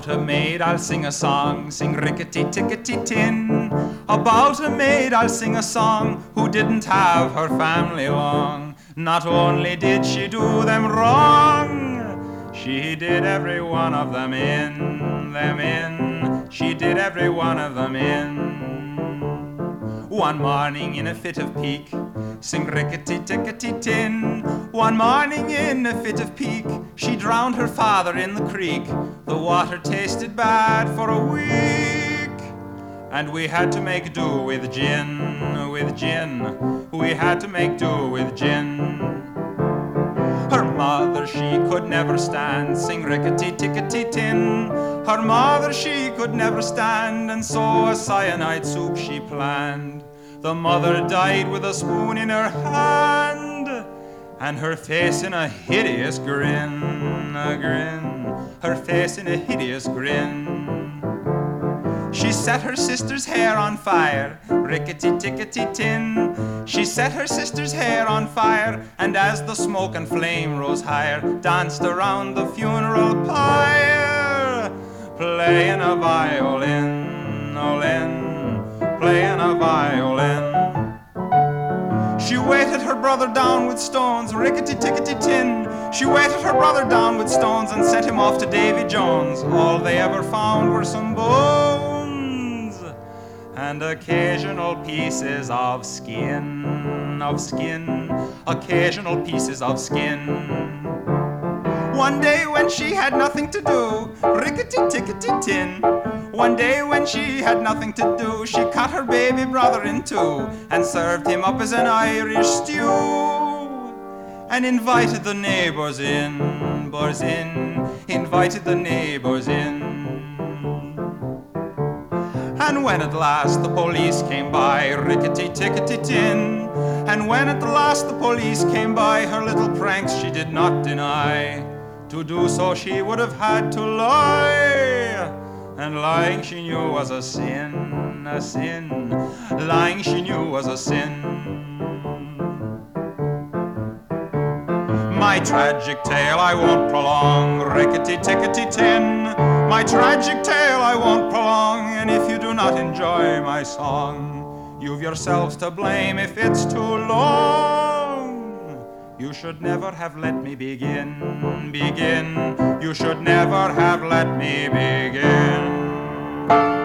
About a maid I'll sing a song, sing rickety-tickety-tin. About a maid I'll sing a song who didn't have her family long. Not only did she do them wrong, she did every one of them in. She did every one of them in. One morning in a fit of pique, sing rickety-tickety-tin. One morning in a fit of pique, she drowned her father in the creek. The water tasted bad for a week, and we had to make do with gin, with gin. We had to make do with gin. Her mother she could never stand, sing rickety-tickety-tin. Her mother she could never stand, and so a cyanide soup she planned. The mother died with a spoon in her hand, and her face in a hideous grin, a grin. Her face in a hideous grin. She set her sister's hair on fire, rickety-tickety-tin. She set her sister's hair on fire, and as the smoke and flame rose higher, danced around the funeral pyre, playing a violin, playing a violin. She weighted her brother down with stones, rickety-tickety-tin. She weighted her brother down with stones and sent him off to Davy Jones. All they ever found were some bones and occasional pieces of skin, occasional pieces of skin. One day when she had nothing to do, rickety-tickety-tin. One day when she had nothing to do, she cut her baby brother in two and served him up as an Irish stew, and invited the neighbors in, invited the neighbors in. And when at last the police came by, rickety-tickety-tin. And when at last the police came by, her little pranks she did not deny. To do so she would have had to lie, and lying she knew was a sin, a sin. Lying she knew was a sin. My tragic tale I won't prolong, rickety-tickety-tin. My tragic tale I won't prolong, and if you do not enjoy my song, you've yourselves to blame if it's too long. You should never have let me begin. You should never have let me begin.